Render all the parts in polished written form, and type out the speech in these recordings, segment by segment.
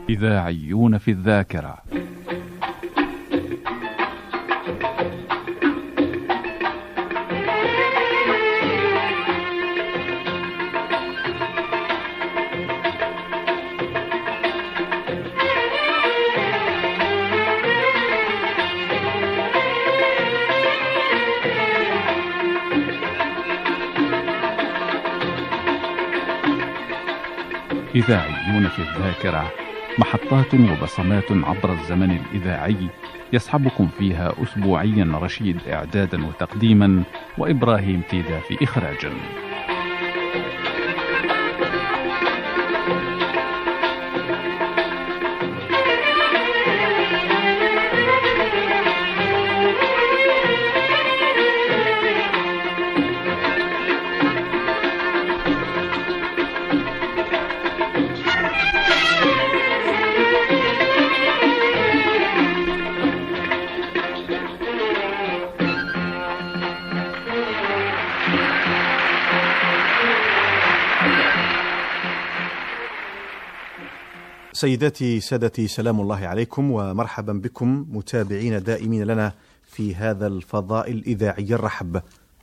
إذاعيون في الذاكرة. إذاعيون في الذاكرة، محطات وبصمات عبر الزمن الإذاعي يصحبكم فيها أسبوعيا رشيد إعدادا وتقديما، وإبراهيم تيدا في إخراجا. سيداتي سادتي، سلام الله عليكم ومرحبا بكم متابعين دائمين لنا في هذا الفضاء الإذاعي الرحب،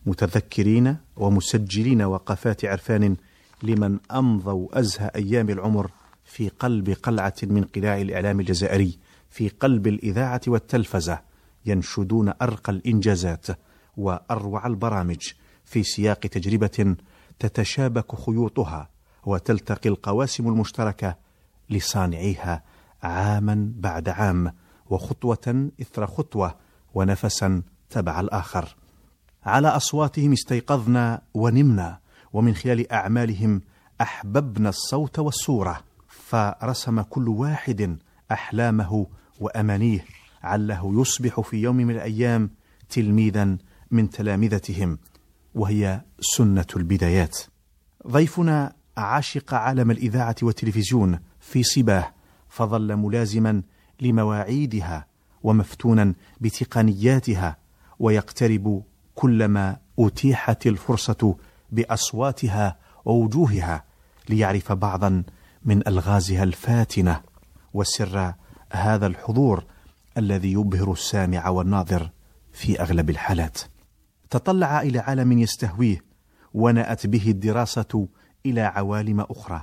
متذكرين ومسجلين وقفات عرفان لمن أمضوا أزهى أيام العمر في قلب قلعة من قلاع الإعلام الجزائري، في قلب الإذاعة والتلفزة، ينشدون أرقى الإنجازات وأروع البرامج في سياق تجربة تتشابك خيوطها وتلتقي القواسم المشتركة لصانعيها عاما بعد عام، وخطوة إثر خطوة، ونفسا تبع الآخر. على أصواتهم استيقظنا ونمنا، ومن خلال أعمالهم أحببنا الصوت والصورة، فرسم كل واحد أحلامه وأمانيه، عله يصبح في يوم من الأيام تلميذا من تلامذتهم، وهي سنة البدايات. ضيفنا عاشق عالم الإذاعة والتلفزيون في صباه، فظل ملازما لمواعيدها ومفتونا بتقنياتها، ويقترب كلما أتيحت الفرصة بأصواتها ووجوهها ليعرف بعضا من ألغازها الفاتنة وسر هذا الحضور الذي يبهر السامع والناظر في أغلب الحالات. تطلع إلى عالم يستهويه، ونأت به الدراسة إلى عوالم أخرى،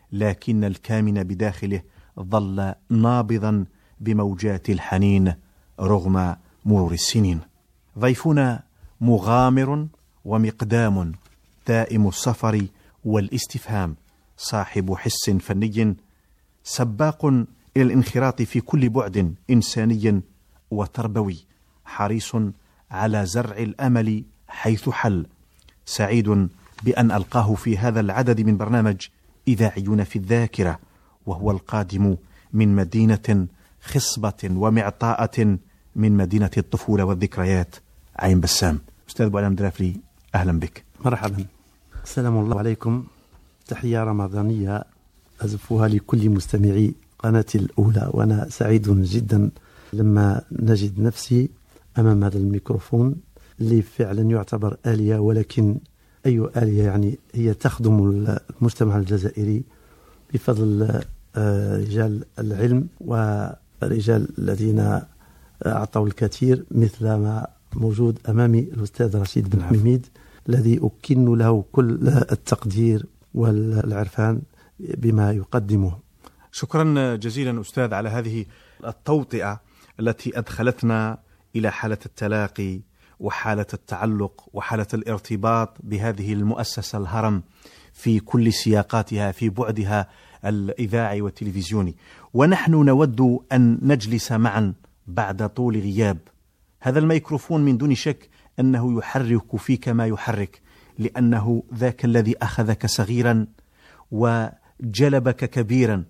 لكن الكامن بداخله ظل نابضا بموجات الحنين رغم مرور السنين. ضيفنا مغامر ومقدام، دائم السفر والاستفهام، صاحب حس فني، سباق إلى الانخراط في كل بعد إنساني وتربوي، حريص على زرع الأمل حيث حل. سعيد بأن ألقاه في هذا العدد من برنامج إذاعيون في الذاكرة، وهو القادم من مدينة خصبة ومعطاءة من مدينة الطفولة والذكريات، عين بسام. أستاذ بوعلام درافلي، أهلا بك. مرحبا، السلام الله عليكم. تحية رمضانية أزفها لكل مستمعي قناة الأولى، وأنا سعيد جدا لما نجد نفسي أمام هذا الميكروفون اللي فعلا يعتبر آلية، ولكن أي آلية يعني هي تخدم المجتمع الجزائري بفضل رجال العلم ورجال الذين أعطوا الكثير، مثل ما موجود أمامي الأستاذ رشيد بن حميد، الذي أكن له كل التقدير والعرفان بما يقدمه. شكرا جزيلا أستاذ على هذه التوطئة التي أدخلتنا إلى حالة التلاقي وحالة التعلق وحالة الارتباط بهذه المؤسسة الهرم في كل سياقاتها، في بعدها الإذاعي والتلفزيوني. ونحن نود أن نجلس معا بعد طول غياب. هذا الميكروفون من دون شك أنه يحرك فيك ما يحرك، لأنه ذاك الذي أخذك صغيرا وجلبك كبيرا،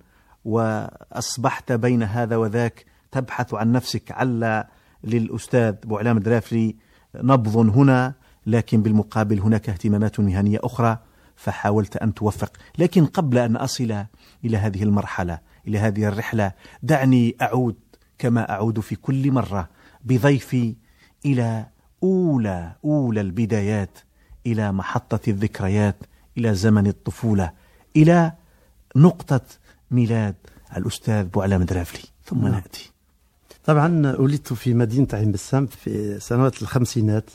وأصبحت بين هذا وذاك تبحث عن نفسك. عل للأستاذ بوعلام درافلي نبض هنا، لكن بالمقابل هناك اهتمامات مهنية أخرى، فحاولت أن توفق. لكن قبل أن أصل إلى هذه المرحلة، إلى هذه الرحلة، دعني أعود كما أعود في كل مرة بضيفي إلى أولى البدايات، إلى محطة الذكريات، إلى زمن الطفولة، إلى نقطة ميلاد الأستاذ بوعلام درافلي، ثم نأتي. طبعا ولدت في مدينة عين بسام في سنوات الخمسينات،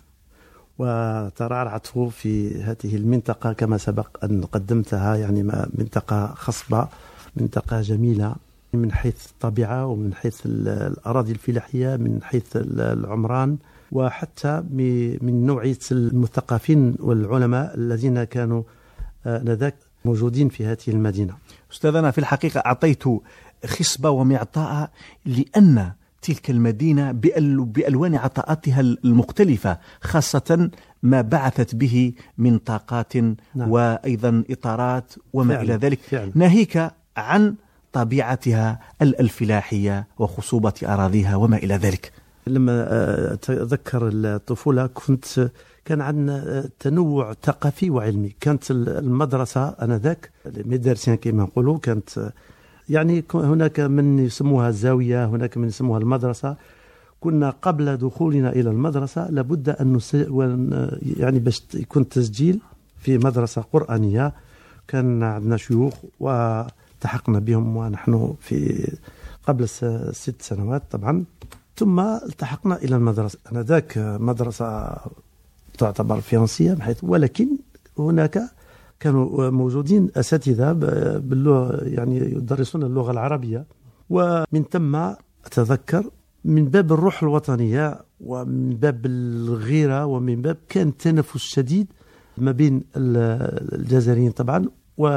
وترعرعت في هذه المنطقة كما سبق أن قدمتها، يعني منطقة خصبة، منطقة جميلة من حيث الطبيعة ومن حيث الأراضي الفلاحية، من حيث العمران، وحتى من نوعية المثقفين والعلماء الذين كانوا آنذاك موجودين في هذه المدينة. أستاذنا، في الحقيقة أعطيت خصبة ومعطاء لأن تلك المدينة بألوان عطاءاتها المختلفة، خاصة ما بعثت به من طاقات نعم. وأيضا إطارات وما إلى ذلك فعلا. ناهيك عن طبيعتها الفلاحية وخصوبة أراضيها وما إلى ذلك. لما أتذكر الطفولة كان عندنا تنوع ثقافي وعلمي. كانت المدرسة آنذاك المدارسين كما نقولوا، كانت يعني هناك من يسموها الزاوية، هناك من يسموها المدرسة. كنا قبل دخولنا إلى المدرسة لابد أن يعني باش يكون تسجيل في مدرسة قرآنية. كان عندنا شيوخ والتحقنا بهم ونحن في قبل 6 سنوات طبعا، ثم التحقنا إلى المدرسة. آنذاك مدرسة تعتبر فرنسية بحيث، ولكن هناك كانوا موجودين أساتذة يعني يدرسون اللغة العربية. ومن ثم أتذكر من باب الروح الوطنية ومن باب الغيرة ومن باب كان تنافس شديد ما بين الجزائريين طبعا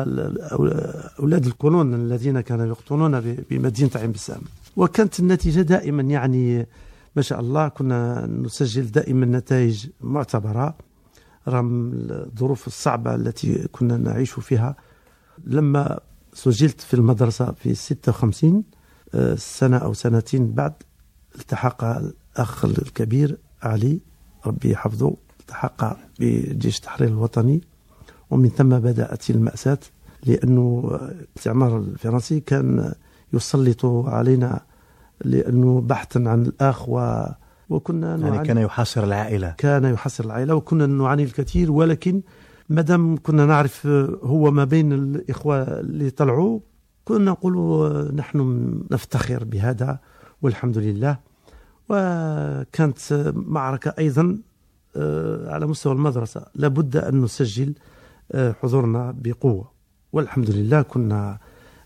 وأولاد الكولون الذين كانوا يقطنون بمدينة عين بسام. وكانت النتيجة دائما يعني ما شاء الله، كنا نسجل دائما نتائج معتبرة رغم الظروف الصعبة التي كنا نعيش فيها. لما سجلت في المدرسة في 56 سنة أو سنتين بعد، التحق الأخ الكبير علي ربي يحفظه، التحق بجيش التحرير الوطني. ومن ثم بدأت المأساة، لأنه الاستعمار الفرنسي كان يسلط علينا لأنه بحثا عن الأخ وكنا يعني كان يحاصر العائلة، وكنا نعاني الكثير. ولكن مادام كنا نعرف هو ما بين الإخوة اللي طلعوا، كنا نقول نحن نفتخر بهذا والحمد لله. وكانت معركة أيضا على مستوى المدرسة، لابد أن نسجل حضورنا بقوة، والحمد لله كنا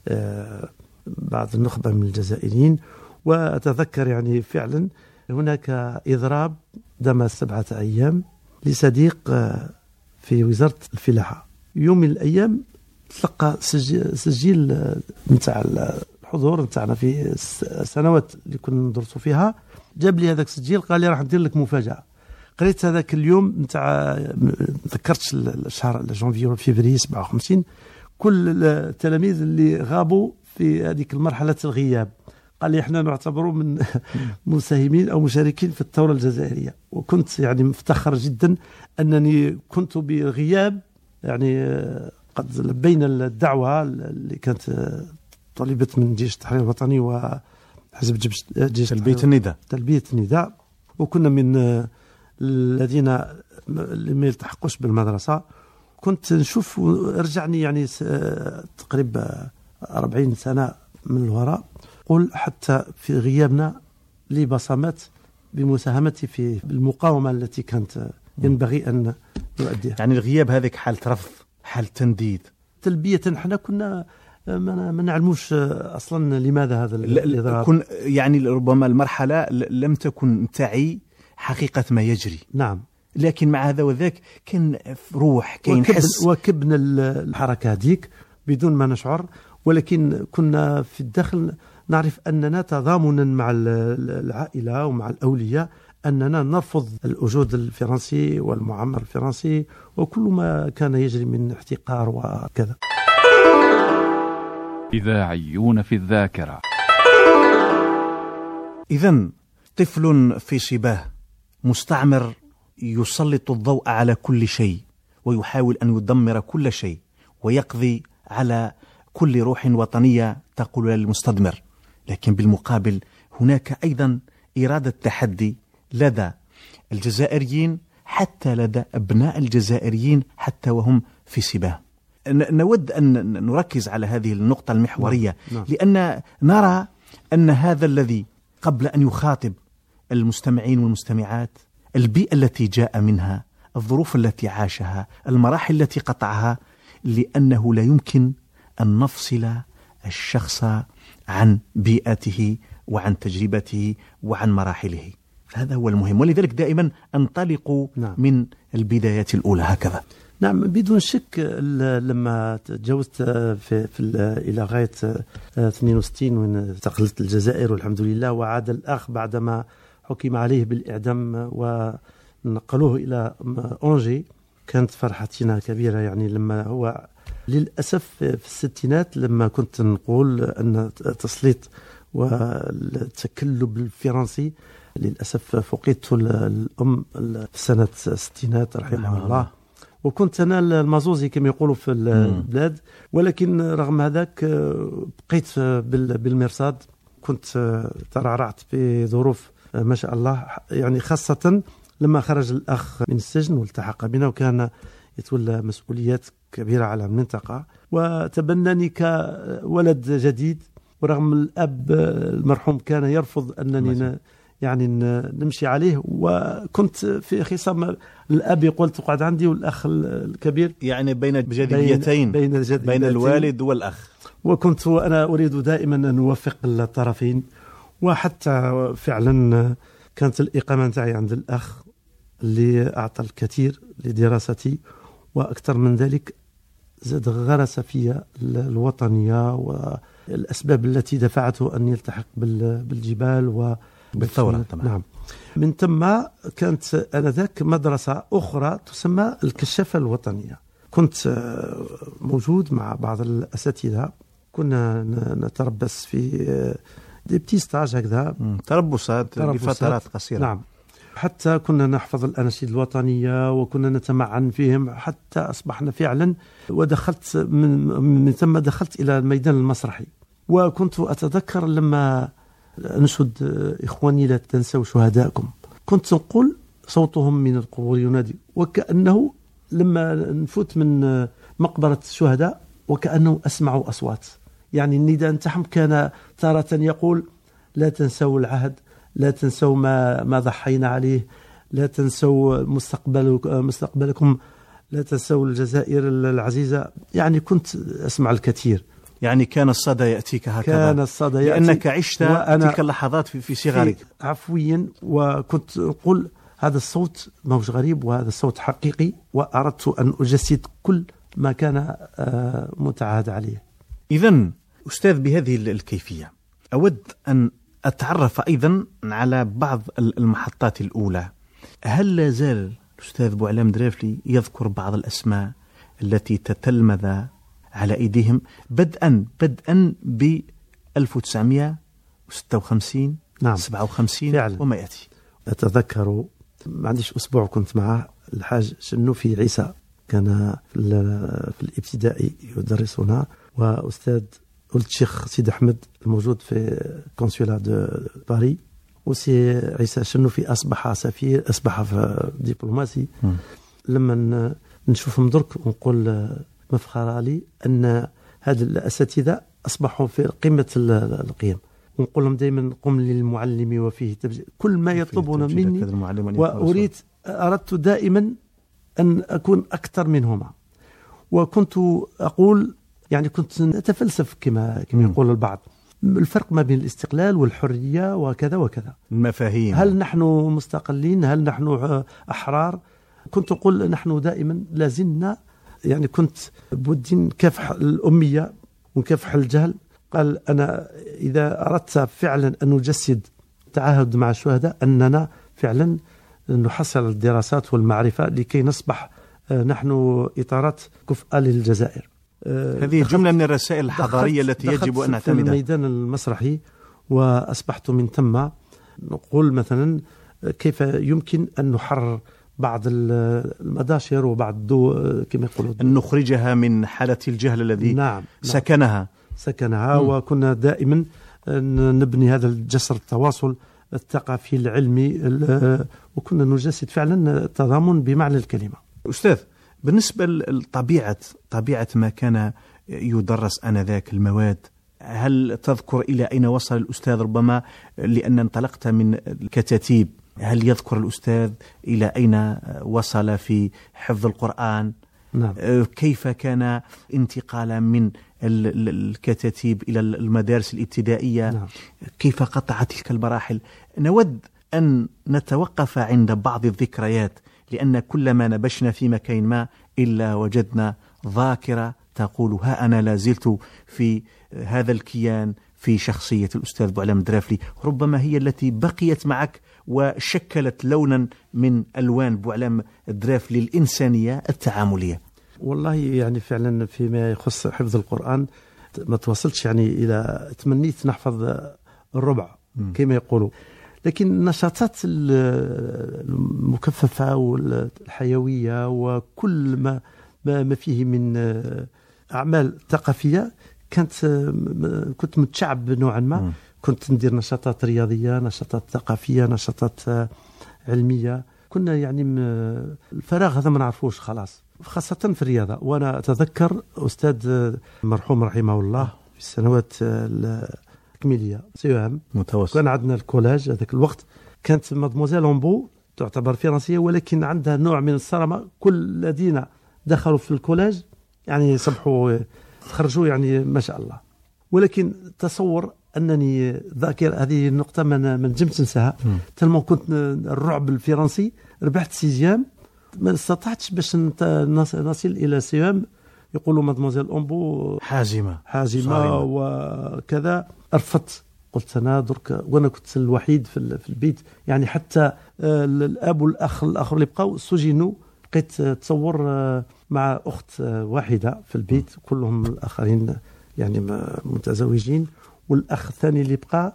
بعض النخبة من الجزائريين. وأتذكر يعني فعلا هناك إضراب دام 7 أيام لصديق في وزارة الفلاحة. يوم من الأيام تلقى سجل نتاع الحضور نتاعنا في السنوات اللي كنا ندرسوا فيها. جاب لي هذاك السجل، قال لي راح ندير لك مفاجأة. قريت هذاك اليوم نتاع ذكرتش الشهر جانفي ولا فيفري 57، كل التلاميذ اللي غابوا في هذيك المرحلة الغياب، قال لي احنا نعتبروا من مساهمين او مشاركين في الثوره الجزائريه. وكنت يعني مفتخر جدا انني كنت بغياب، يعني قد لبينا الدعوه اللي كانت طلبت من جيش التحرير الوطني وحزب جيش تلبيه النداء. وكنا من الذين ما يلتحقوش بالمدرسه. كنت نشوف رجعني يعني تقريبا 40 سنه من الوراء، قل حتى في غيابنا لي بصمات بمساهمتي في المقاومة التي كانت ينبغي أن نؤديها. يعني الغياب هذيك حالة رفض، حالة تنديد، تلبية. احنا كنا ما نعلموش أصلا لماذا هذا الإضراب. يعني ربما المرحلة لم تكن تعي حقيقة ما يجري. نعم. لكن مع هذا وذاك كان روح، كان حس، وكبنا الحركة هذيك بدون ما نشعر. ولكن كنا في الداخل نعرف أننا تضامنا مع العائلة ومع الأولياء، أننا نرفض الوجود الفرنسي والمعمر الفرنسي وكل ما كان يجري من احتقار وكذا. إذاعيون في الذاكرة. إذن طفل في صباه، مستعمر يسلط الضوء على كل شيء ويحاول أن يدمر كل شيء ويقضي على كل روح وطنية تقول للمستدمر. لكن بالمقابل هناك أيضا إرادة تحدي لدى الجزائريين، حتى لدى أبناء الجزائريين حتى وهم في صباه. نود أن نركز على هذه النقطة المحورية. لأن نرى أن هذا الذي قبل أن يخاطب المستمعين والمستمعات البيئة التي جاء منها، الظروف التي عاشها، المراحل التي قطعها، لأنه لا يمكن أن نفصل الشخص عن بيئته وعن تجربته وعن مراحله. هذا هو المهم، ولذلك دائما أنطلق من البدايات الأولى هكذا. نعم، بدون شك. لما تجاوزت إلى غاية 62 وين انتقلت الجزائر والحمد لله، وعاد الأخ بعدما حكم عليه بالإعدام ونقلوه إلى أونجي، كانت فرحتنا كبيرة. يعني لما هو للأسف في الستينات لما كنت نقول أن التسليط والتكلب الفرنسي، للأسف فقدت الأم في سنة الستينات رحمه الله، وكنت أنا المازوزي كما يقولوا في البلاد. ولكن رغم هذاك بقيت بالمرصاد، كنت ترعرعت بظروف ما شاء الله، يعني خاصة لما خرج الأخ من السجن والتحق بنا، وكان يتولى مسؤوليات كبيرة على المنطقة، وتبناني كولد جديد. ورغم الأب المرحوم كان يرفض أنني يعني نمشي عليه، وكنت في خصام. الأب يقول تقعد عندي، والأخ الكبير يعني بين جديتين، بين الوالد والأخ. وكنت أنا أريد دائما أن أوفق الطرفين، وحتى فعلا كانت الإقامة نتاعي عند الأخ اللي أعطى الكثير لدراستي، وأكثر من ذلك زاد غرس فيها الوطنية والأسباب التي دفعته أن يلتحق بالجبال بالثورة. نعم. من ثم كانت آنذاك مدرسة أخرى تسمى الكشافة الوطنية، كنت موجود مع بعض الأساتذة، كنا نتربص في دي بتي ستاج هكذا، تربصات لفترات قصيرة. نعم، حتى كنا نحفظ الأناشيد الوطنية وكنا نتمعن فيهم حتى أصبحنا فعلا. ودخلت من ثم دخلت إلى الميدان المسرحي، وكنت أتذكر لما نشهد إخواني لا تنسوا شهداءكم، كنت نقول صوتهم من القبور ينادي، وكأنه لما نفوت من مقبرة الشهداء وكأنه أسمع أصوات. يعني النداء نتاعهم كان تارة يقول لا تنسوا العهد، لا تنسوا ما ضحينا عليه، لا تنسوا مستقبلكم، لا تنسوا الجزائر العزيزة. يعني كنت أسمع الكثير. يعني كان الصدى يأتيك هكذا، كان الصدى يأتي لأنك عشت تلك اللحظات في صغرك عفويا. وكنت أقول هذا الصوت موش غريب، وهذا الصوت حقيقي، وأردت أن أجسد كل ما كان متعهد عليه. إذن أستاذ، بهذه الكيفية أود أن أتعرف أيضا على بعض المحطات الأولى. هل لا زال الأستاذ بوعلام درافلي يذكر بعض الأسماء التي تتلمذ على أيديهم بدءا ب 1956 نعم 57 فعلا. وما يأتي؟ أتذكر ما عنديش أسبوع كنت معه الحاج شنوفي عيسى، كان في الابتدائي يدرسنا، وأستاذ الشيخ سيد أحمد الموجود في كونسولا دو باري، وسي عيسى شنوفي أصبح سفير، أصبح في دبلوماسي. لما نشوفهم درك ونقول مفخرة لي أن هذه الأساتذة أصبحوا في قمة القيم، ونقول لهم دائما قم للمعلم وفيه تبجيل، كل ما يطلبون مني أردت دائما أن أكون أكثر منهما. وكنت أقول يعني كنت أتفلسف كما يقول البعض، الفرق ما بين الاستقلال والحرية وكذا وكذا، المفاهيم، هل نحن مستقلين، هل نحن أحرار؟ كنت أقول نحن دائما لازلنا، يعني كنت بودي نكافح الأمية ونكافح الجهل. قال أنا إذا أردت فعلا أن نجسد تعهد مع الشهداء أننا فعلا نحصل الدراسات والمعرفة لكي نصبح نحن إطارات كفء للجزائر. هذه جملة من الرسائل الحضارية التي يجب أن نعتمدها. في الميدان المسرحي، وأصبحت من ثم نقول مثلا كيف يمكن أن نحرر بعض المداشر وبعض كما يقولون، أن نخرجها من حالة الجهل الذي سكنها. وكنا دائما نبني هذا الجسر التواصل الثقافي العلمي، وكنا نجسد فعلا التضامن بمعنى الكلمة. أستاذ، بالنسبة لطبيعة ما كان يدرس آنذاك المواد، هل تذكر إلى أين وصل الأستاذ؟ ربما لأن انطلقت من الكتاتيب، هل يذكر الأستاذ إلى أين وصل في حفظ القرآن؟ نعم. كيف كان انتقالا من الكتاتيب إلى المدارس الابتدائية؟ نعم. كيف قطع تلك المراحل؟ نود أن نتوقف عند بعض الذكريات، لأن كلما نبشنا في مكان ما إلا وجدنا ذاكرة تقول ها أنا لازلت في هذا الكيان، في شخصية الأستاذ بوعلام الدرافلي، ربما هي التي بقيت معك وشكلت لونا من ألوان بوعلام الدرافلي الإنسانية التعاملية. والله يعني فعلا فيما يخص حفظ القرآن ما توصلتش يعني إلى تمنيت نحفظ الربع كما يقولوا، لكن النشاطات المكثفة والحيوية وكل ما فيه من أعمال ثقافية كنت متشعب نوعا ما. كنت ندير نشاطات رياضية، نشاطات ثقافية، نشاطات علمية. كنا يعني الفراغ هذا ما نعرفوش خلاص، خاصة في الرياضة. وأنا أتذكر أستاذ مرحوم رحمه الله في السنوات التكميلية سيوام متوسط، كان عندنا الكولاج هذاك الوقت، كانت مادموزيل أمبو تعتبر فرنسية ولكن عندها نوع من الصرامة. كل الذين دخلوا في الكولاج يعني صبحوا تخرجوا يعني ما شاء الله. ولكن تصور أنني ذاكر هذه النقطة ما نجمت ننساها، تلما كنت الرعب الفرنسي. ربحت سيزيام، ما استطعتش باش نصل إلى سيام. يقولوا مادموزيل أمبو حازمة وكذا. رفضت، قلت أنا درك، وأنا كنت الوحيد في البيت يعني. حتى الأب والأخ الآخر اللي بقاو سجنوا، بقيت تصور مع أخت واحدة في البيت، كلهم الآخرين يعني متزوجين. والأخ الثاني اللي بقى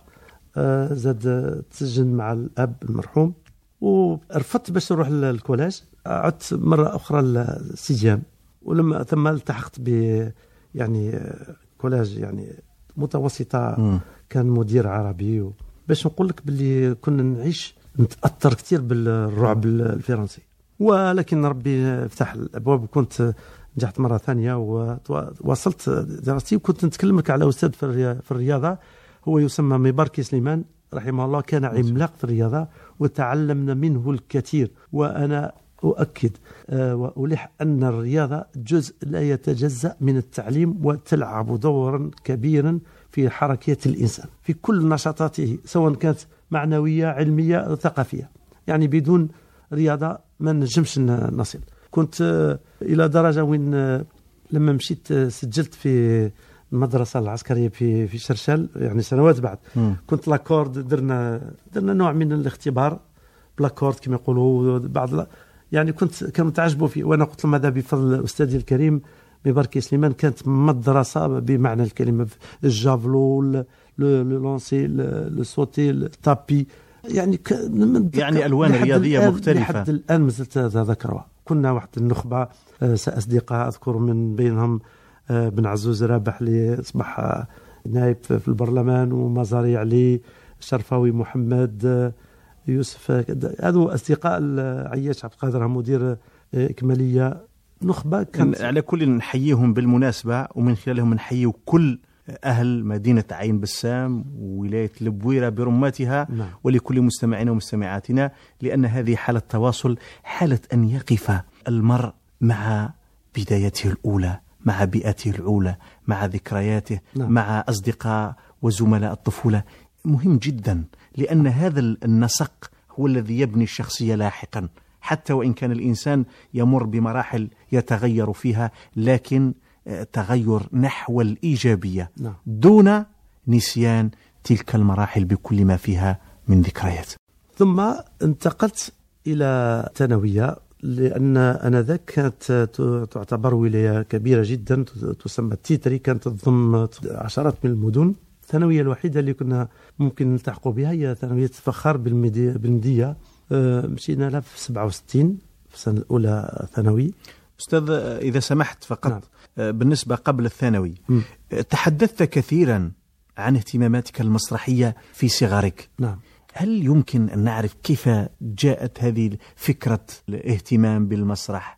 زاد تسجن مع الأب المرحوم. ورفضت باش نروح للكولاج. عدت مرة أخرى للسجام، ولما ثم التحقت ب يعني كولاج يعني متوسطة، كان مدير عربي. باش نقول لك باللي كنا نتأثر كثير بالرعب الفرنسي، ولكن ربي فتح الأبواب وكنت نجحت مرة ثانية وواصلت دراستي. وكنت نتكلم لك على أستاذ في الرياضة، هو يسمى مباركي سليمان رحمه الله. كان عملاق في الرياضة وتعلمنا منه الكثير. وأنا أؤكد وألح أن الرياضة جزء لا يتجزأ من التعليم، وتلعب دورا كبيرا في حركة الإنسان في كل نشاطاته، سواء كانت معنوية علمية ثقافية. يعني بدون رياضة ما نجمش نصل. كنت إلى درجة وين لما مشيت سجلت في المدرسة العسكرية في شرشال يعني سنوات بعد. كنت لاكورد، درنا نوع من الاختبار بلاكورد كما يقولوا بعض يعني. كانوا تعجبوا فيه. وأنا قلت لهم هذا بفضل أستاذي الكريم مباركي سليمان. كانت مدرسة بمعنى الكلمة، الجافلو، لونسي، الصوتي، التابي، يعني ألوان رياضية مختلفة. لحد الآن مازلت أذكرها. كنا واحد النخبة أصدقاء، أذكر من بينهم بن عزوز رابح اللي أصبح نائب في البرلمان، ومزاري علي، شرفاوي محمد، يوسف، هذو أصدقاء. عياش عبد القادر مدير إكمالية. نخبة كانت على كل نحييهم بالمناسبة، ومن خلالهم نحيي كل أهل مدينة عين بسام وولاية البويرة برماتها. نعم. ولكل مستمعينا ومستمعاتنا، لأن هذه حالة تواصل، حالة أن يقف المرء مع بدايته الأولى، مع بيئته الأولى، مع ذكرياته. نعم. مع أصدقاء وزملاء الطفولة. مهم جدا، لأن هذا النسق هو الذي يبني الشخصية لاحقا، حتى وإن كان الإنسان يمر بمراحل يتغير فيها، لكن تغير نحو الإيجابية. نعم. دون نسيان تلك المراحل بكل ما فيها من ذكريات. ثم انتقلت إلى ثانوية، لأن أنذاك كانت تعتبر ولاية كبيرة جدا تسمى تيتري، كانت تضم عشرات من المدن. الثانوية الوحيدة اللي كنا ممكن نلتحقوا بها هي ثانوية فخار بالمدية. مشينا لها في 67 في السنة الأولى ثانوي. أستاذ إذا سمحت فقط. نعم. بالنسبة قبل الثانوي، تحدثت كثيرا عن اهتماماتك المسرحية في صغرك. نعم. هل يمكن أن نعرف كيف جاءت هذه فكرة الاهتمام بالمسرح،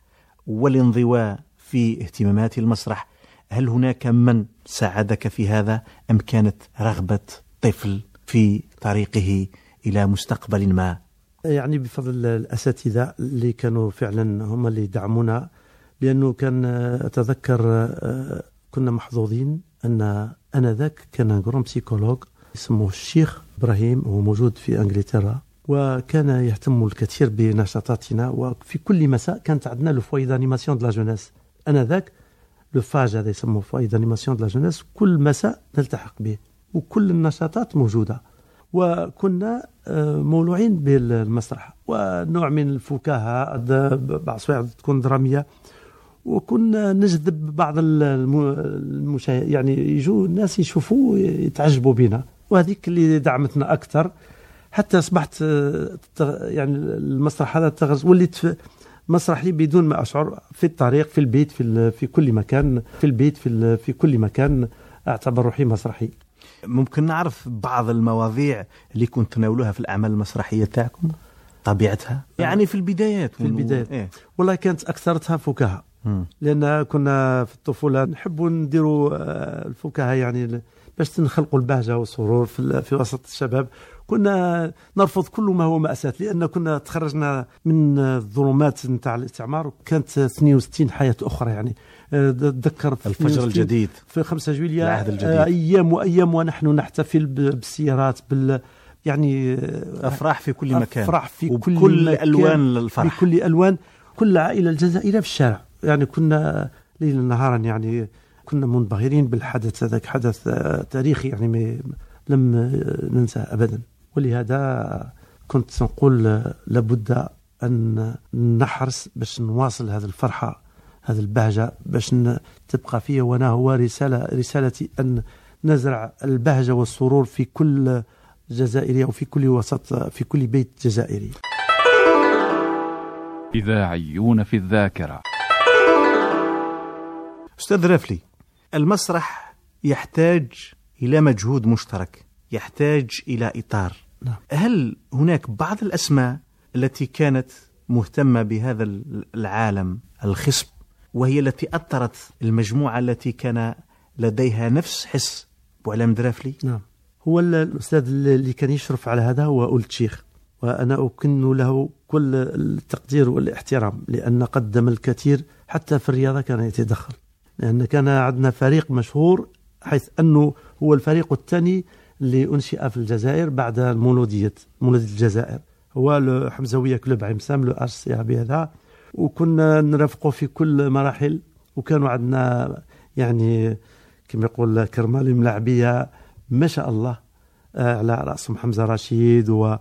والانضواء في اهتمامات المسرح، هل هناك من ساعدك في هذا أم كانت رغبة طفل في طريقه إلى مستقبل ما؟ يعني بفضل الأساتذة اللي كانوا فعلا هم اللي دعمونا، لأنه كان أتذكر كنا محظوظين أن ذاك كان جروم بسيكولوج اسمه الشيخ إبراهيم، هو موجود في إنجلترا، وكان يهتم الكثير بنشاطاتنا. وفي كل مساء كانت عندنا لو فوي دانيماسيون دو لا جونيس، أنا ذاك لو فاج هذا يسموه فوي دانيماسيون دو لا جونيس، كل مساء نلتحق به وكل النشاطات موجودة. وكنا مولوعين بالمسرح ونوع من الفكاهة، بعض الصويع تكون درامية، وكنا نجذب بعض يعني يجوا الناس يشوفوا يتعجبوا بنا، وهذيك اللي دعمتنا أكثر حتى أصبحت يعني المسرح هذا تغرز، وليت مسرح لي بدون ما أشعر، في الطريق، في البيت، في كل مكان، في البيت، في كل مكان أعتبر روحي مسرحي. ممكن نعرف بعض المواضيع اللي كنت تناولوها في الأعمال المسرحية تاعكم، طبيعتها يعني في البدايات؟ في البدايات والله كانت أكثرتها فكاهة، لأن كنا في الطفولة نحبوا نديروا الفكاهة، يعني باش نخلقوا البهجة والسرور في وسط الشباب. كنا نرفض كل ما هو مأساة، لأن كنا تخرجنا من الظلمات نتاع الاستعمار، وكانت 62 حياة أخرى. يعني تذكر الفجر الجديد في 5 جويلية، العهد الجديد، أيام وأيام ونحن نحتفل بالسيارات، يعني أفراح في كل مكان، أفراح في كل ألوان الفرح، بكل ألوان، كل عائلة الجزائرية في الشارع. يعني كنا ليلا نهارا، يعني كنا منبهرين بالحدث هذاك، حدث تاريخي يعني لم ننساه أبدا. ولهذا كنت نقول لابد أن نحرص باش نواصل هذه الفرحة، هذه البهجة، باش تبقى فيها. وانا هو رسالتي أن نزرع البهجة والسرور في كل جزائري، أو في كل وسط، في كل بيت جزائري. إذاعيون في الذاكرة. أستاذ رافلي، المسرح يحتاج إلى مجهود مشترك، يحتاج إلى إطار. نعم. هل هناك بعض الأسماء التي كانت مهتمة بهذا العالم الخصب، وهي التي أثرت المجموعة التي كان لديها نفس حس بوعلام درافلي؟ نعم، هو الأستاذ اللي كان يشرف على هذا هو أولد شيخ، وأنا أكن له كل التقدير والاحترام، لأن قدم الكثير حتى في الرياضة كان يتدخل. لأن كان عندنا فريق مشهور، حيث أنه هو الفريق الثاني اللي أنشئ في الجزائر بعد مولودية الجزائر، هو حمزوية كلوب عمسام، لو أرسي بهذا. وكنا نرافقه في كل مراحل، وكانوا عندنا يعني كما يقول كرمال الملاعبية ما شاء الله، على رأسهم حمزة رشيد و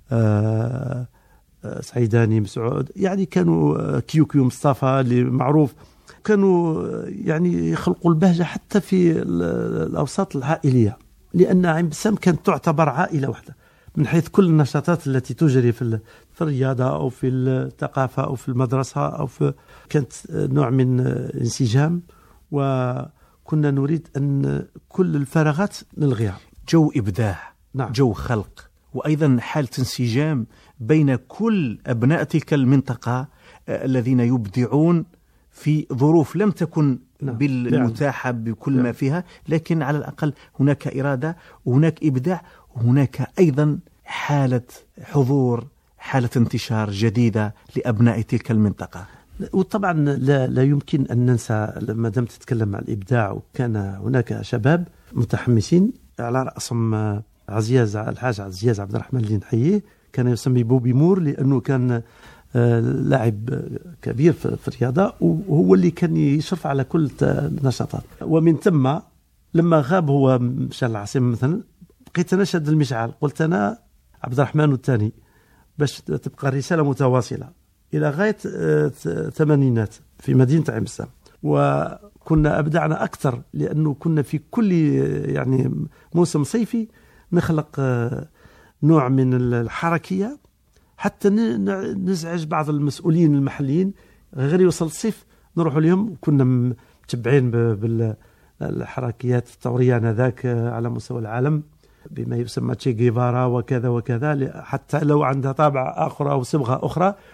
سعيداني مسعود، يعني كانوا كيو مصطفى اللي معروف، كانوا يعني يخلقوا البهجة حتى في الأوساط العائلية، لأن عين بسام كانت تعتبر عائلة واحدة من حيث كل النشاطات التي تجري في الرياضة أو في الثقافة أو في المدرسة كانت نوع من انسجام، وكنا نريد أن كل الفراغات نلغيها. جو إبداع. نعم. جو خلق، وأيضا حالة انسجام بين كل أبناء تلك المنطقة الذين يبدعون في ظروف لم تكن بالمتاحة بكل ما فيها، لكن على الأقل هناك إرادة وهناك إبداع، وهناك أيضا حالة حضور، حالة انتشار جديدة لأبناء تلك المنطقة. وطبعا لا يمكن أن ننسى، لما دام تتكلم عن الإبداع، وكان هناك شباب متحمسين على رأسهم الحاج عزيز عبد الرحمن اللي نحييه، كان يسمي بوبي مور، لأنه كان لاعب كبير في الرياضة، وهو اللي كان يشرف على كل النشاطات. ومن ثم لما غاب هو مشى العاصمة مثلا، بقيت أنا شد المشعل، قلت أنا عبد الرحمن الثاني، باش تبقى الرسالة متواصلة إلى غاية الثمانينات في مدينة عين بسام. وكنا أبدعنا أكثر، لأنه كنا في كل يعني موسم صيفي نخلق نوع من الحركية، حتى نزعج بعض المسؤولين المحليين. غير يوصل الصيف نروح لهم، وكنا متبعين بالحركيات الثورية آنذاك على مستوى العالم بما يسمى تشي جيفارا وكذا وكذا، حتى لو عندها طابع آخر أو صبغة أخرى.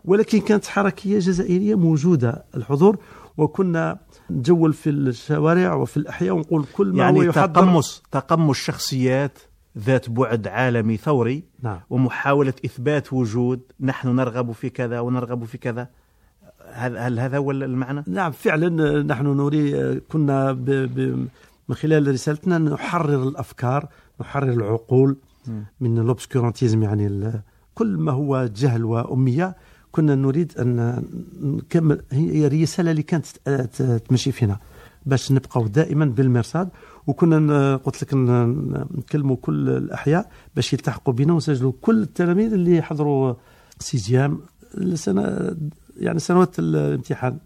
ولكن كانت حركية جزائرية موجودة الحضور، وكنا نجول في الشوارع وفي الأحياء ونقول كل ما يعني هو يحضر. تقمص شخصيات ذات بعد عالمي ثوري. نعم. ومحاولة إثبات وجود، نحن نرغب في كذا ونرغب في كذا. هل هذا هو المعنى؟ نعم فعلا، نحن نريد كنا من خلال رسالتنا نحرر الأفكار، نحرر العقول من الأوبسكورانتيزم، يعني كل ما هو جهل وأمية. كنا نريد أن نكمل، هي الرسالة اللي كانت تمشي فينا باش نبقوا دائما بالمرصاد. وكنا قلت لك نكلموا كل الأحياء باش يلتحقوا بنا ونسجلوا كل التلاميذ اللي حضروا سيزيام السنة، يعني سنوات الامتحان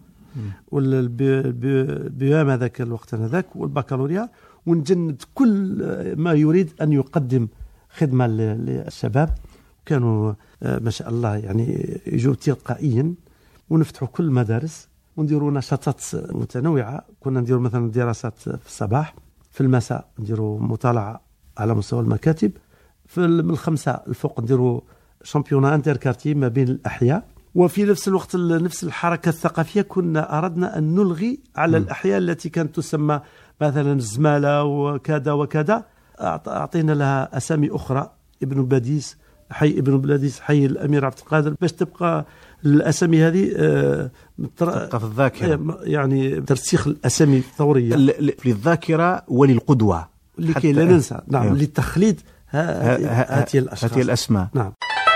والبيام هذاك الوقت هذاك والبكالوريا، ونجند كل ما يريد أن يقدم خدمة للشباب. كانوا ما شاء الله يعني يجوا تلقائيا، ونفتحوا كل المدارس ونديروا نشاطات متنوعة. كنا نديروا مثلا دراسات في الصباح، في المساء نديروا مطالعة على مستوى المكاتب، من 5 الفوق نديروا شامبيونا انتر كارتي ما بين الأحياء. وفي نفس الوقت نفس الحركة الثقافية كنا أردنا أن نلغي على الأحياء التي كانت تسمى مثلا الزمالة وكذا وكذا، أعطينا لها أسامي أخرى، ابن باديس، حي ابن بلاديس، حي الأمير عبد القادر، باش تبقى الأسامي هذه تبقى في الذاكرة، يعني ترسيخ الأسامي الثورية للذاكرة وللقدوة لكي لا ننسى. نعم. للتخليد هذه الأشخاص، هذه الأسماء. نعم.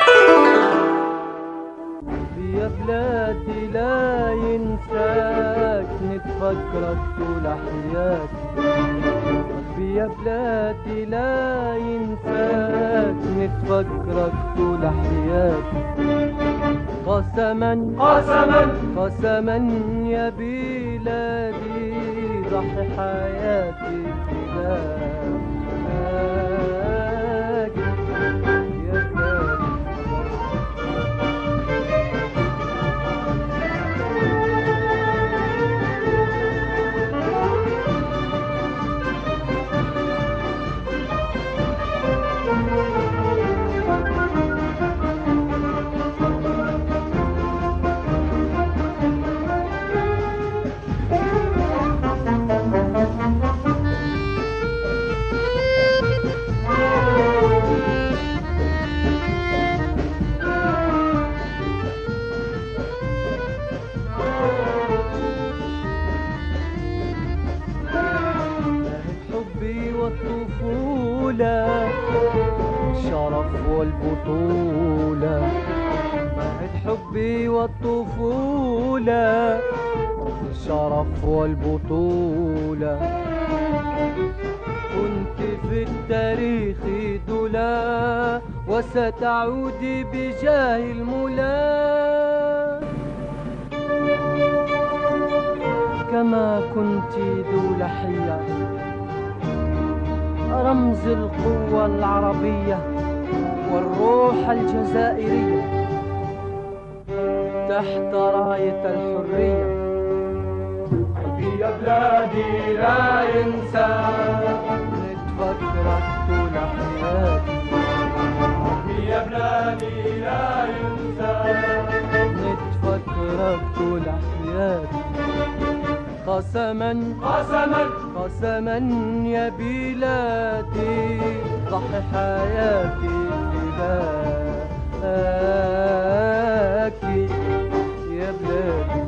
يا بلادي لا ينساك، نتفكرك طول حياتي. يا بلادي لا ينساك، نتفكرك طول حياتي. قسما قسما قسما يا بلادي، ضحي حياتي فداك. يا بلادي والطفولة، الشرف والبطولة. مهد حبي والطفولة، الشرف والبطولة. كنت في التاريخ دولا، وستعودي بجاه المولى. كما كنت دولحية، رمز القوة العربية والروح الجزائرية، تحت راية الحرية. قلبي يا بلادي لا ينسى، نتفكرك طول حياتي. قلبي يا بلادي لا ينسى، نتفكرك طول حياتي. قسما قسما قسما يا بلادي، ضحي حياتي فداك. يا بلادي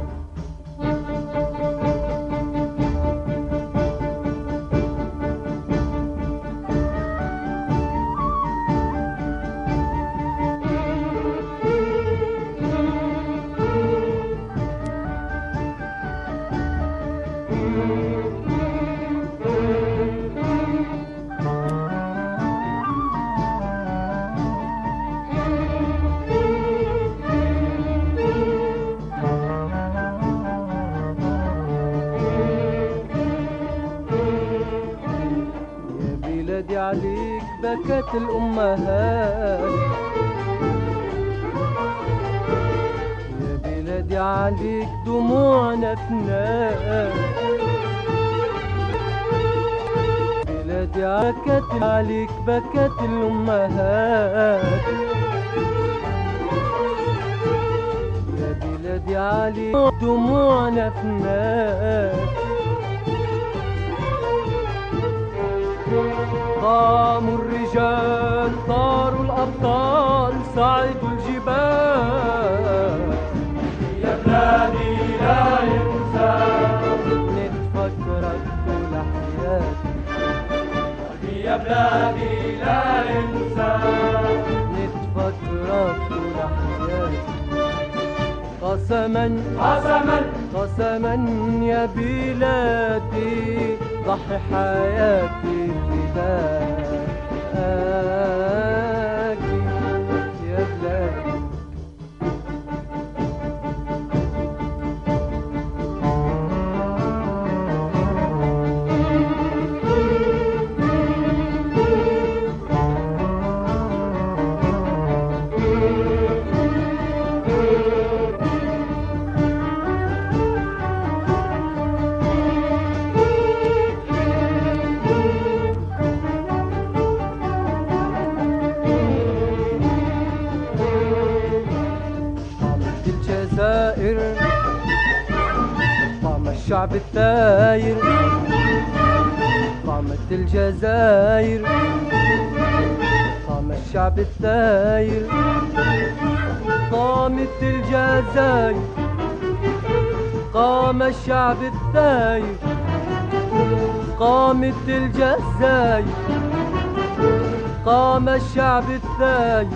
عليك بكت الأمهات. يا بلادي عليك دموعنا فنات. بلادي بكت عليك بكت الأمهات. بلادي عليك دموعنا فناك. قاموا الرجال طاروا الأبطال صعدوا الجبال. يا بلادي لا ينسى نتفكرك طول حياتي. يا بلادي لا ينسى نتفكرك طول حياتي. قسما قسما قسما يا بلادي ضحي حياتي فداك يا بلادي. طعم الشعب الثاير طعمت الجزائر. طعم الشعب الثاير طعمت الجزائر. قام الشعب الثاير قامت الجزائر. قام الشعب الثاير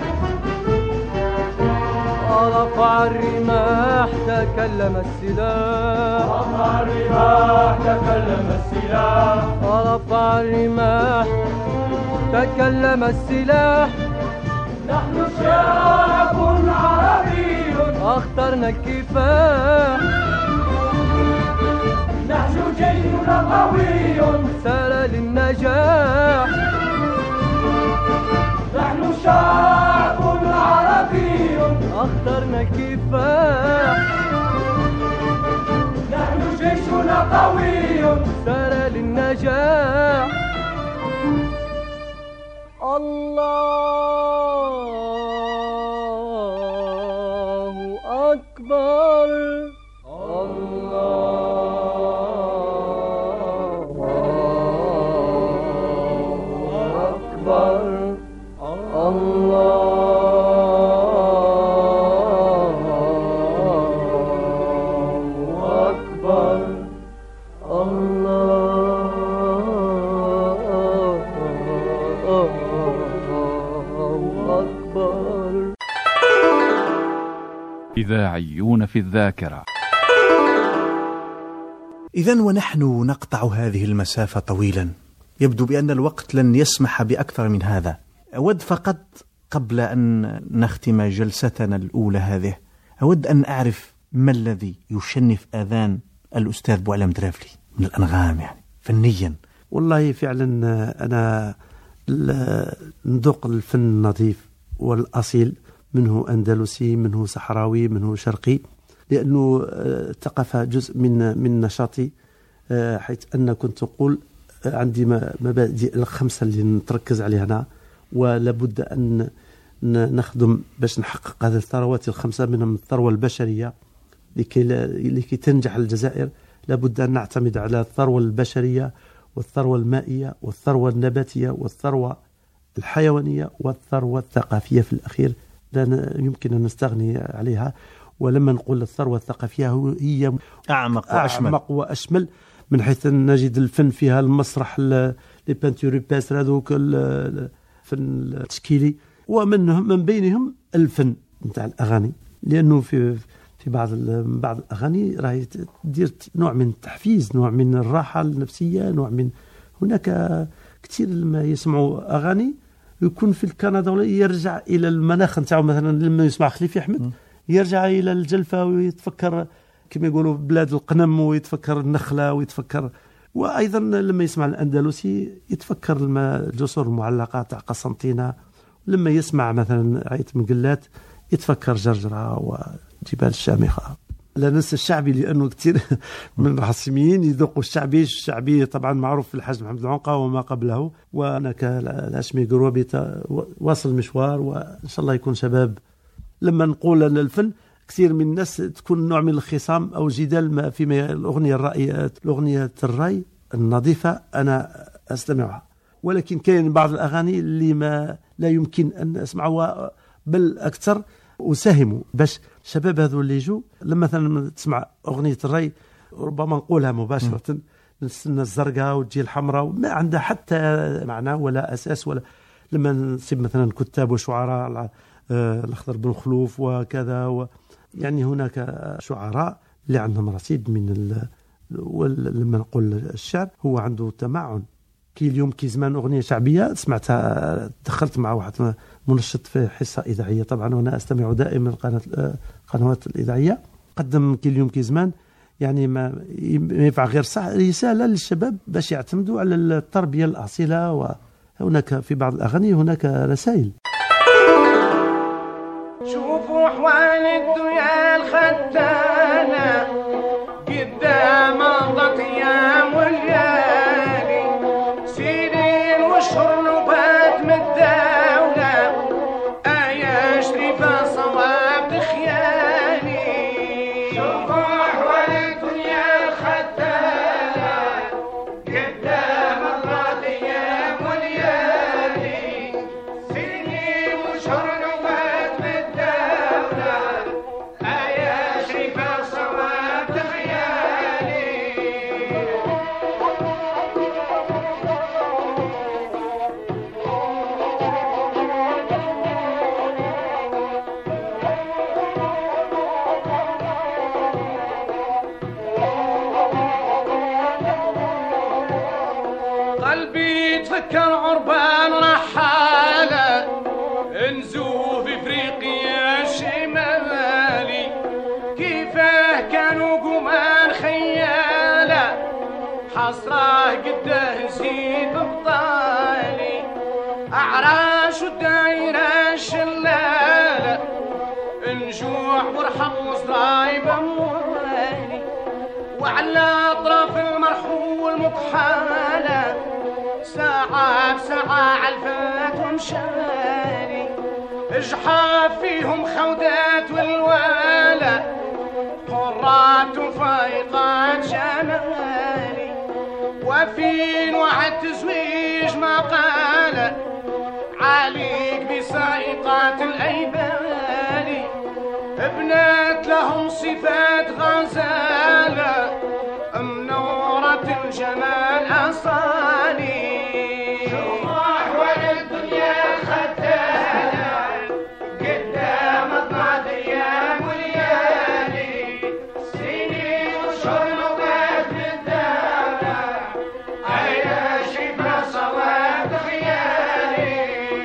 رفع الرماح تكلم السلاح. رفع الرماح تكلم السلاح. رفع الرماح تكلم السلاح. نحن شعب عربي اخترنا الكفاح. نحن جيشنا قوي سار للنجاح. نحن شعب عربي اخترنا الكفاح. نحن جيشنا قوي سار للنجاح. الله أكبر. الله أكبر. الله إذاعيون في الذاكرة. إذن ونحن نقطع هذه المسافة طويلا، يبدو بأن الوقت لن يسمح بأكثر من هذا. أود فقط قبل أن نختم جلستنا الأولى هذه، أود أن أعرف ما الذي يشنف آذان الأستاذ بوعلام درافلي من الأنغام يعني فنيا. والله فعلا أنا نذوق الفن النظيف والأصيل، منه أندلسي منه صحراوي منه شرقي، لأنه الثقافة جزء من نشاطي، حيث أن كنت أقول عندي مبادئ الخمسة اللي نتركز عليها أنا، ولابد أن نخدم باش نحقق هذه الثروات الخمسة، منهم الثروة البشرية. لكي تنجح الجزائر لابد أن نعتمد على الثروة البشرية والثروة المائية والثروة النباتية والثروة الحيوانية والثروة الثقافية في الأخير، لا يمكن أن نستغني عليها. ولما نقول الثروة الثقافية هي أعمق وأشمل، من حيث أن نجد الفن فيها المسرح، لي بانتور باسر، هذوك الفن التشكيلي، ومن بينهم الفن نتاع الأغاني، لأنه في بعض الأغاني راهي تدير نوع من التحفيز، نوع من الراحة النفسية، نوع من هناك كثير لما يسمعوا أغاني يكون في الكندا ولا يرجع إلى المناخ نتاعو. مثلا لما يسمع خليفي أحمد يرجع إلى الجلفة ويتفكر كما يقولوا بلاد القنم، ويتفكر النخلة، ويتفكر. وأيضا لما يسمع الأندلسي يتفكر الجسور المعلقة تاع قسنطينة. لما يسمع مثلا عيت مقلات يتفكر جرجرة وجبال الشامخة. لا ننسى الشعبي، لأنه كثير من الحصيميين يذوقوا الشعبي. الشعبي طبعا معروف في الحاج محمد العنقة وما قبله، وأنا كالهاشمي قروبي واصل مشوار، وإن شاء الله يكون شباب. لما نقول أن الفن كثير من الناس تكون نوع من الخصام أو جدال فيما الأغنية الرأي، الأغنية الرأي النظيفة أنا أستمعها، ولكن كاين بعض الأغاني اللي ما لا يمكن أن أسمعها، بل أكثر أساهم باش شباب هذو اللي يجوا لما مثلا تسمع أغنية الرأي ربما نقولها مباشرة السنة الزرقاء وتجي الحمراء ما عندها حتى معنى ولا أساس، ولا لما نصيب مثلا كتاب وشعراء الأخضر بن خلوف وكذا يعني هناك شعراء اللي عندهم رصيد من لما نقول الشعر هو عنده تمعن. كي اليوم كي زمان أغنية شعبية سمعتها، دخلت مع واحد منشط في حصة إذاعية طبعا وأنا أستمع دائما القنوات الإذاعية، قدم كي اليوم كي زمان يعني ما ينفع غير صح رسالة للشباب باش يعتمدوا على التربية الأصيلة، وهناك في بعض الأغاني هناك رسائل. شوفوا أحوال الدنيا الختانة قدام ضغط أيام والليالي، سنين وشهور نوبات من الدولة، آية شريفة صواب خيالي. شوفوا أحوال الدنيا الختانة قدام ضغط أيام والليالي، سنين وشهور نوبات من الدولة، آية شريفة صواب خيالي. قلبي تفكر عربان رحالة نزوف افريقيا الشمالي، كيفاه كانوا قمان خيالة حصراه قده نزيد بطالي، اعراش والدايرة الشلالة نجوع ورحم وصرايب اموالي، وعلى اطراف المرحول مكحالة ساعة بساعة عالفات ومشالي، اجحاف فيهم خودات والوالة حرات وفايقات جمالي، وفين وعد تزويج ما قال عليك بسائقات الأيبالي، ابنات لهم صفات غزالة منورة الجمال أصالي. شوفوا أحوال الدنيا الختانة قدام ضغط أيام وليالي، سنين وشهور نوبات من الدولة، آية شفا صواب خيالي.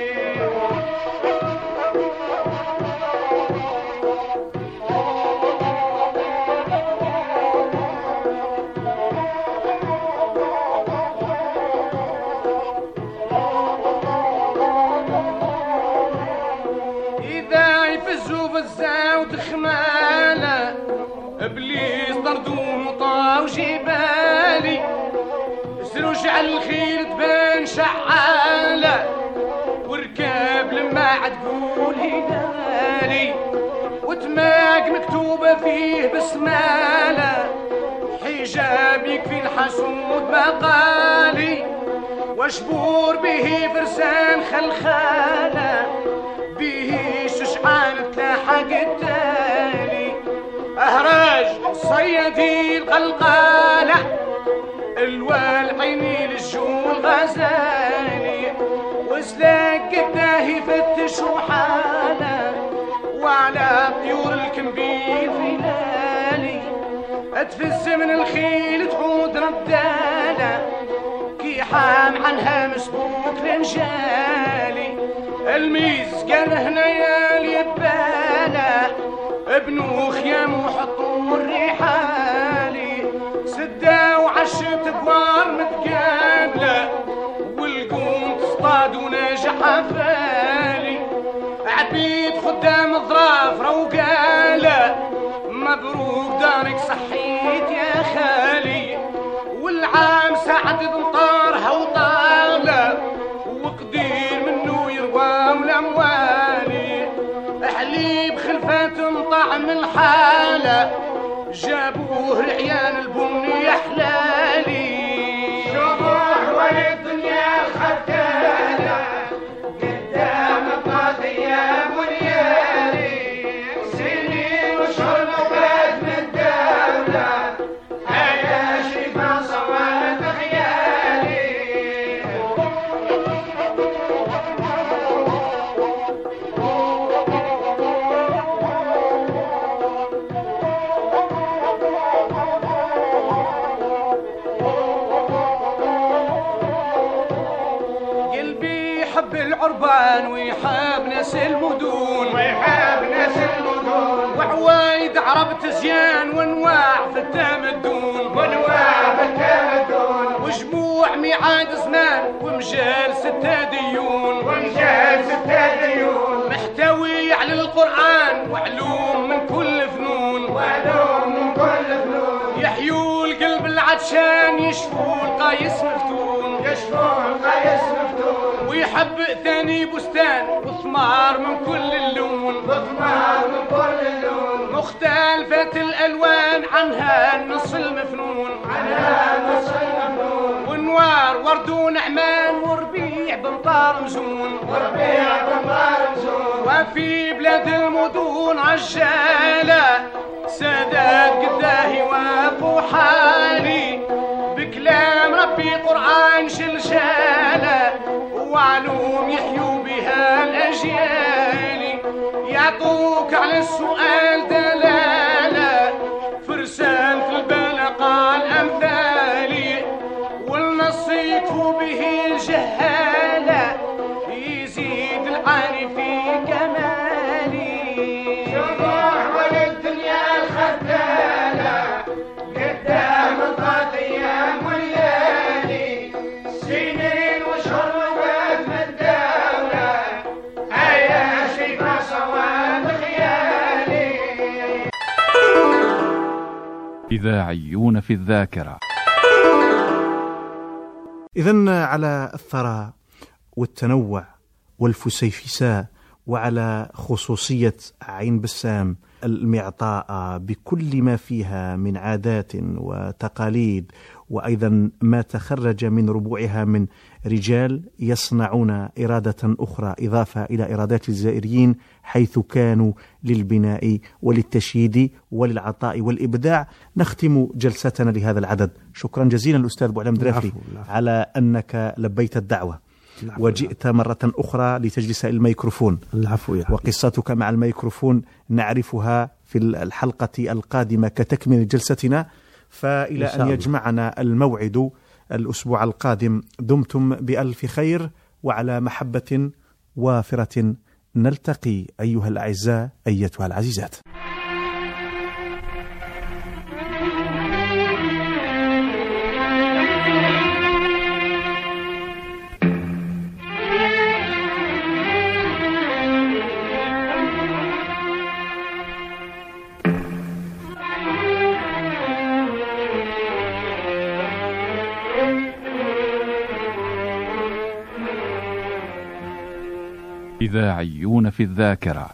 فزاوت خمالة ابليس طردوه وطاو جبالي، سروج على الخيل تبان شعالة وركاب لما عتقول هدالي، وتماك مكتوبة فيه بسمالة حجاب يكفي الحسود مقالي، وشبور به فرسان خلخالة به ششعان تلاحق التالي، أهراج الصيادين القلقالة الوالعيني للجول غزالي، وسلاك قداه يفتش وحالة وعلى طيور الكمبيل في لالي، أتفز من الخيل تعود ردالة كي حام عنها مسبوك لنجالي، الميز قال هنا يا اليبالة ابنو خيام وحطوا الرحالي، سدا وعشت ادوار متقابلة والقوم تصطاد وناجح فالي، عبيد خدام الظراف روقالة مبروك دارك صحيت يا خالي، والعام سعد بمطارها وطالة وقدير منه يروى والاموالي، حليب خلف فات طعم الحالة جابوه العيان البني حلالي شبوح والدنيا الختالة قدام القضية بنيالي سنين وشهور وفات من الدولة هيا شفا صوات خيالي يحب العربان ويحب ناس المدن وعوايد عرب تزيان وانواع في التمدن وجموع ميعاد زمان ومجال ستة ديون محتوي على القرآن وعلوم من كل فنون يحيوا القلب العطشان يشفوا القايس مفتون ويحب ثاني بستان وثمار من كل اللون مختلفة الألوان عنها النص المفنون ونوار ورد ونعمان وربيع بمطار مزون وفي بلاد المدن عجالة سادات قداهي وابو حالي بكلام ربي قرآن شلشالة وعلوم يحيوا بها الأجيال يعطوك على السؤال دلالة فرسان في البلا قال أمثالي والنص يكفو به الجهالة يزيد العالي في كمالي شبح وللدنيا الختالة قدام القضية مليالي سنين وشهور وفات من الدولة هيا شفا صواب خيالي إذاعيون في الذاكرة. إذن على الثراء والتنوع والفسيفساء وعلى خصوصية عين بسام المعطاء بكل ما فيها من عادات وتقاليد وأيضا ما تخرج من ربوعها من رجال يصنعون إرادة أخرى إضافة إلى إرادات الجزائريين حيث كانوا للبناء وللتشييد وللعطاء والإبداع. نختم جلستنا لهذا العدد. شكرا جزيلا الأستاذ بوعلام درافلي على أنك لبيت الدعوة وجئت مرة أخرى لتجلس الميكروفون. العفو يا وقصتك مع الميكروفون نعرفها في الحلقة القادمة كتكمل جلستنا، فإلى أن يجمعنا الموعد الأسبوع القادم دمتم بألف خير وعلى محبة وافرة نلتقي أيها الأعزاء أيتها العزيزات. إذاعيون في الذاكرة.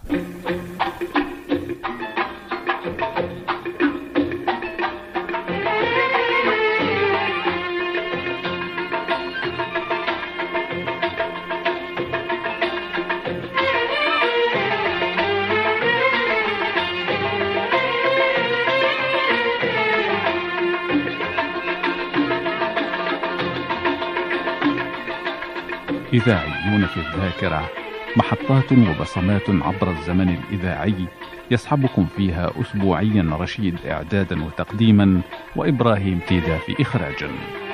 إذاعيون في الذاكرة، محطات وبصمات عبر الزمن الإذاعي يسحبكم فيها أسبوعيا رشيد إعدادا وتقديما وإبراهيم تيدا في إخراج.